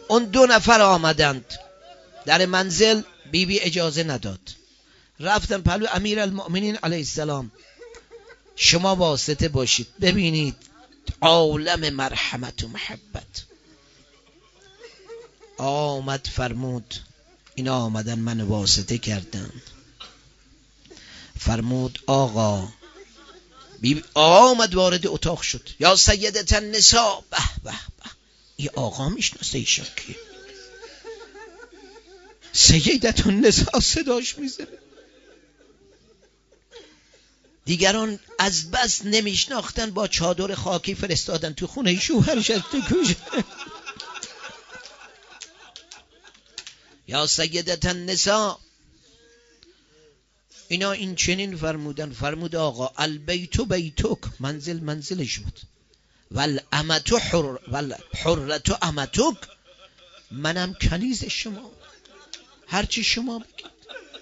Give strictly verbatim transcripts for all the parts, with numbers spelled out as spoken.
اون دو نفر آمدند در منزل، بی بی اجازه نداد، رفتن پلو امیر المؤمنین علیه السلام، شما واسطه باشید. ببینید عالم مرحمت و محبت. آمد فرمود اینا آمدن من واسطه کردن. فرمود آقا، بی بی آقا آمد وارد اتاق شد. یا سیدت النساء. به به به، این آقا میشناسه ایشون کیه؟ سیدت النساء صداش میزنه. دیگران از بس نمیشناختن با چادر خاکی فرستادن تو خونه شوهرش از تو کجا. یا سیدت النساء. اینا این چنین فرمودن. فرمود آقا البیت بیتک، منزل منزلش بود، والامت حر والحرة امتک، منم کنیز شما، هرچی شما بگید.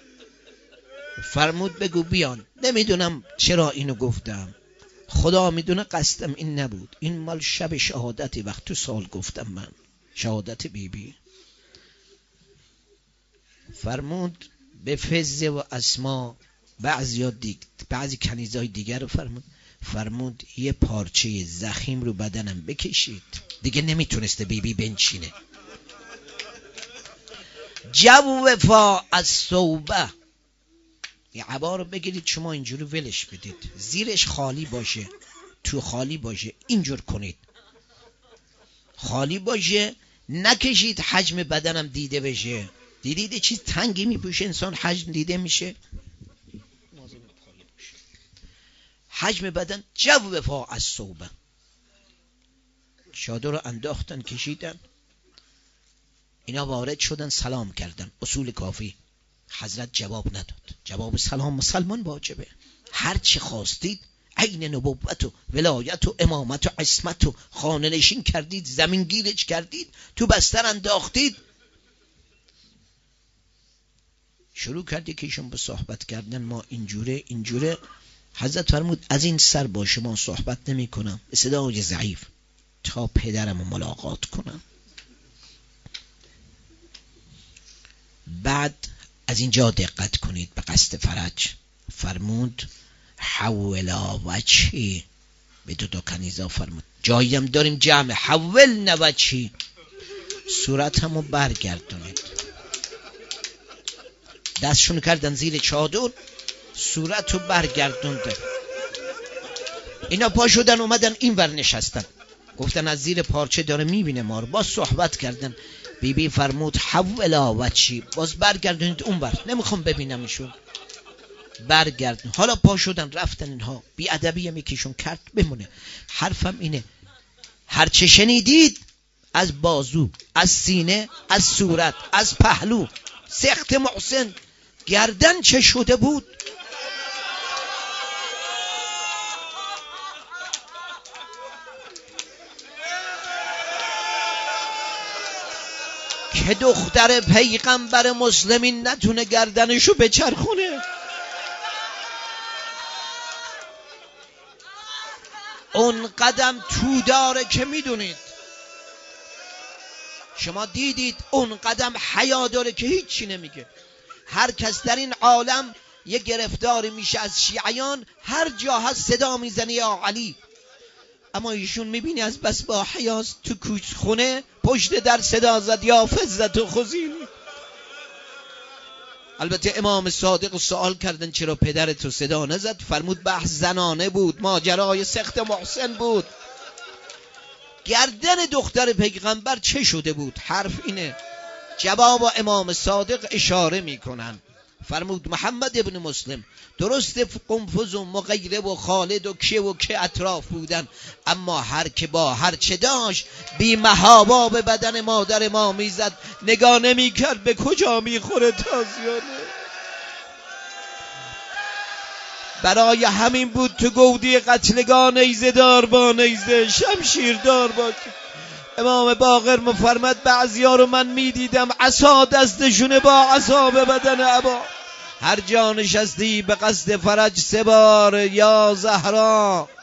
فرمود بگو بیان. نمیدونم چرا اینو گفتم، خدا میدونه قصدم این نبود. این مال شب شهادتی وقت تو سال گفتم من، شهادت بی بی. فرمود به فزه و اسما بعضی دیگ... بعضی کنیزای دیگر رو فرمود. فرمود یه پارچه زخیم رو بدنم بکشید. دیگه نمیتونسته بی بی بنشینه. جو وفا از صوبه، یه عبا رو بگیرید شما اینجوری ولش بدید، زیرش خالی باشه، تو خالی باشه، اینجور کنید، خالی باشه، نکشید حجم بدنم دیده بشه. دیدید چیز تنگی میپوشه انسان حجم دیده میشه، حجم بدن. جو وفا از صوبه. چادر رو انداختن کشیدن. اینا وارد شدن سلام کردن. اصول کافی. حضرت جواب نداد. جواب سلام مسلمان واجبه. هر چی خواستید، عین نبوت و ولایت و امامت و عصمت و خانه نشین کردید، زمین گیرش کردید، تو بستر انداختید، شروع کردی که ایشون به صحبت کردن. ما اینجوره اینجوره. حضرت فرمود از این سر با شما صحبت نمی کنم، به صدای ضعیف، تا پدرم رو ملاقات کنم. بعد از اینجا دقت کنید به قصد فرج. فرمود حولا وجهی، به دو تا کنیزا فرمود جاییم داریم جمع، حول نوجهی، صورت همو برگردونید. دستشون کردن زیر چادر، صورت رو برگردونده. اینا پا شدن اومدن این ور نشستن، گفتن از زیر پارچه داره میبینه ما رو. باز صحبت کردن. بی بی فرمود حولا وجهی، باز برگردونید اون ور، نمیخوام ببینم ایشون، برگردون. حالا پا شدن رفتن. اینها بی ادبی هم یکیشون کرد بمونه. حرفم اینه، هر چه شنیدید از بازو، از سینه، از صورت، از پهلو، سخت محسن، گردن چه شده بود؟ که دختر پیغمبر مسلمین نتونه گردنشو بچرخونه. اون قدم تو داره که میدونید، شما دیدید اون قدم حیا داره که هیچی نمیگه. هر کس در این عالم یه گرفتاری میشه از شیعیان، هر جا هست صدا میزنه یا علی. اما ایشون میبینی از بس با حیاس تو کوچ خونه پشت در صدا زد یا فزت و خزینی. البته امام صادق سوال کردن چرا پدرتو صدا نزد؟ فرمود بحث زنانه بود، ماجرای سخت محسن بود. گردن دختر پیغمبر چه شده بود؟ حرف اینه. جواب امام صادق اشاره میکنن. فرمود محمد ابن مسلم درست قنفذ و مغیره و خالد و که و که اطراف بودن، اما هر که با هر چه داشت بی محابا به بدن مادر ما میزد، نگاه نمی کرد به کجا میخوره تازیانه. برای همین بود تو گودی قتلگاه نیزه دار با نیزه، شمشیر دار با. امام باقر مفرمد بعضیا رو من میدیدم عصا دستشونه با عصا به بدن ابا. هر جا نشستی به قصد فرج سه بار یا زهرا